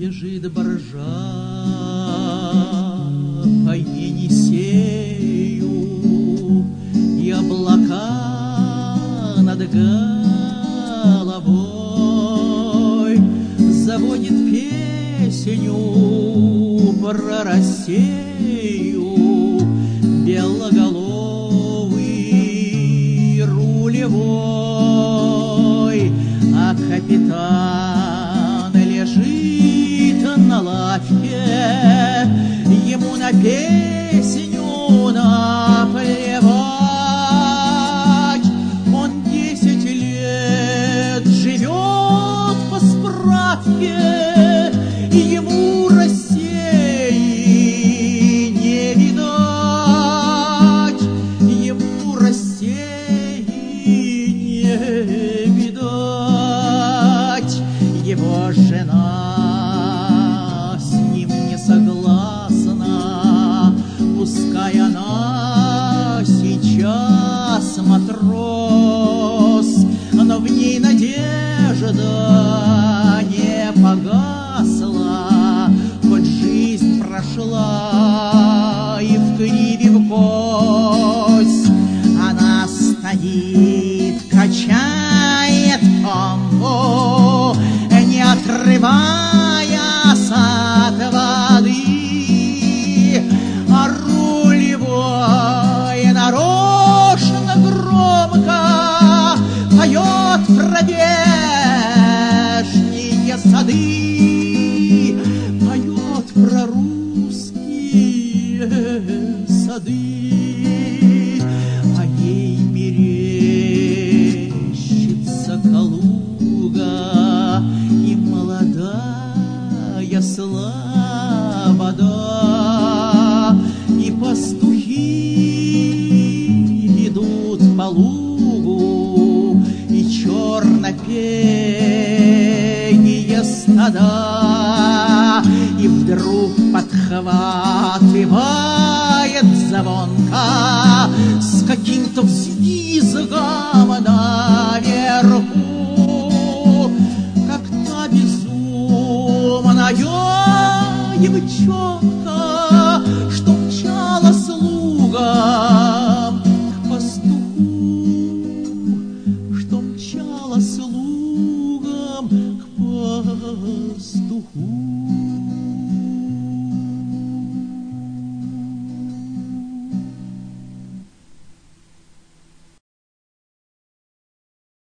Бежит баржа по Енисею, и облака над головой заводит песню про Россию белоголовый рулевой, а капитан лежит на лавке, ему на песню наплевать. Он 10 лет живет по справке, ему России не видать, ему России не видать. Его жена с ним не согласна, пускай она сейчас матрос, но в ней надежда не погасла, хоть жизнь прошла и в кривь, и в кость. Она стоит, качает конку, не отрываясь от воды, а рулевой нарочно громко поет про здешние сады, поет про русские сады, а ей мерещится Калуга и молодая слобода, и пастухи идут по лугу, и чернопегие стада, и вдруг подхватывает звонко с каким-то взвизгом наверху, как та безумная девчонка, что мчала с лугом к пастуху, что мчала с лугом к пастуху.